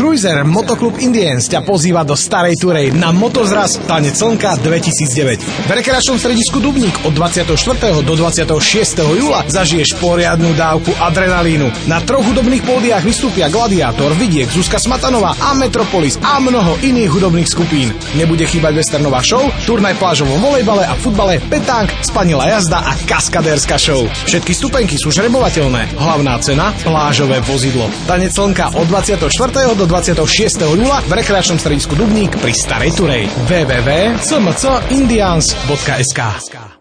Cruiser Motoklub Indians ťa pozýva do Starej Turej na Motozraz Tanec slnka 2009. V rekreačnom stredisku Dubník od 24. do 26. júla zažiješ poriadnu dávku adrenalínu. Na 3 hudobných pódiách vystúpia Gladiátor, Vidiek, Zuzka Smatanová a Metropolis a mnoho iných hudobných skupín. Nebude chýbať westernová show, turnaj plážovom volejbale a futbale, petánk, spanilá jazda a kaskadérska show. Všetky stupenky sú žrebovateľné. Hlavná cena plážové vozidlo. Tanec slnka od 24. do 26. júla v rekreačnom stredisku Dubník pri Starej Turej. www.smcindians.sk